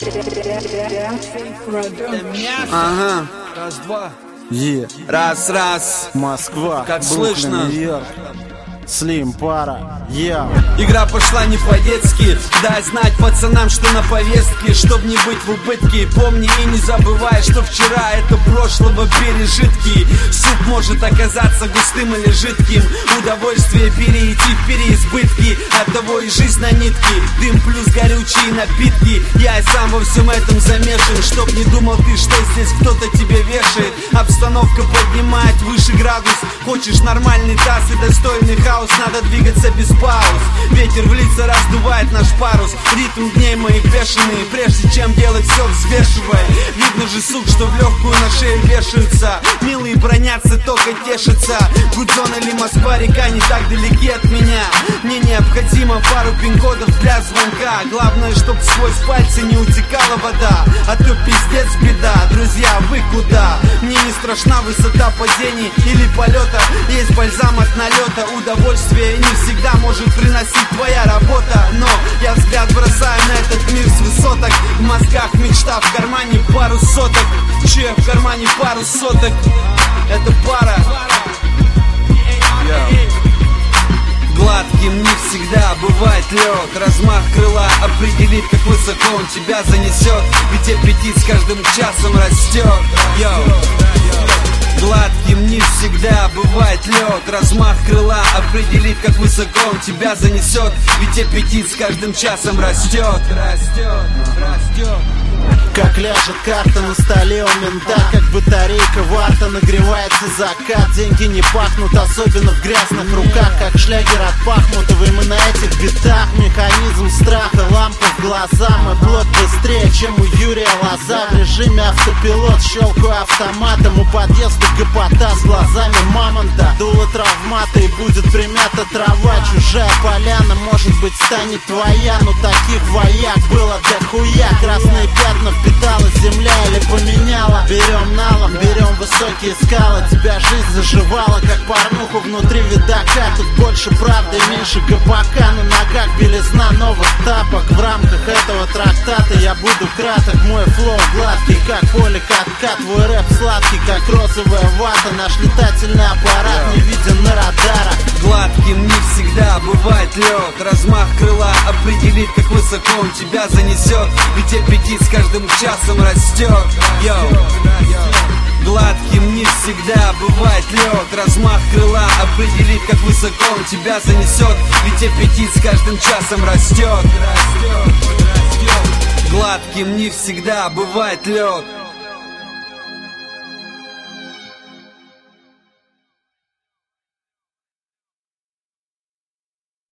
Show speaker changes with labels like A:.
A: Ага.
B: Раз-два.
A: Раз.
B: Москва.
A: Как слышно?
B: Нью-Йорк. Слим, пара, я.
A: Игра пошла не по-детски. Дай знать пацанам, что на повестке, чтоб не быть в убытке. Помни и не забывай, что вчера это прошлого пережитки. Суп может оказаться густым или жидким. Удовольствие перейти в переизбытки. Оттого и жизнь на нитке. Дым плюс горючие напитки. Я и сам во всем этом замешан. Чтоб не думал ты, что здесь кто-то тебе вешает. Обстановка поднимает выше градус. Хочешь нормальный таз и достойный хаос, надо двигаться без пауз. Ветер в лица раздувает наш парус. Ритм дней моих бешеный. Прежде чем делать все, взвешивая. Видно же, сук, что в легкую на шею вешаются. Милые бронятся, только тешатся. Гудзон или Москва, река не так далеки от меня. Мне необходимо пару пин-кодов для звонка. Главное, чтоб сквозь пальцы не утекала вода. А то пиздец беда. Друзья, вы куда? Мне не страшна высота падений или полета. Есть бальзам от налета. Удовольствие не всегда может приносить твоя работа. Но я взгляд бросаю на этот мир с высоток. В мозгах мечта, в кармане пару соток. Че, в кармане пару соток. Это пара. Гладким не всегда бывает лед. Размах крыла определит, как высоко он тебя занесет. Ведь аппетит с каждым часом растет. Гладким не всегда бывает лед. Размах крыла определит, как высоко он тебя занесет. Ведь аппетит с каждым часом растет.
B: Как ляжет карта на столе у мента, как батарейка варта, нагревается закат. Деньги не пахнут, особенно в грязных руках, как шлягер от Пахмутовой. Мы на этих битах, механизм страха, лампа в глаза. Мой плод быстрее, чем у Юрия Лоза. В режиме автопилот щелкаю автоматом. У подъезда гопота с глазами мамонта. Дуло травмата и будет примята трава. Чужая поляна, может быть, станет твоя. Но таких вояк было дохуя. Красные пятна впитала земля или поменяла. Берем налом, берем высокие скалы. Тебя жизнь заживала, как порнуху внутри видака. Тут больше правды и меньше гопака. На ногах белизна новых тапок. В рамках этого трактата я буду краток. Мой флоу гладкий, как поле катка. Твой рэп сладкий, как розовая вата. Наш летательный аппарат не виден на радарах.
A: Гладким не всегда бывает лед. Размах крыла определит, как высоко он тебя занесет. Ведь аппетит с каждым часом растет. Гладким не всегда бывает лед. Размах крыла определит, как высоко он тебя занесет. Ведь аппетит с каждым часом растет. Гладким не всегда бывает лед.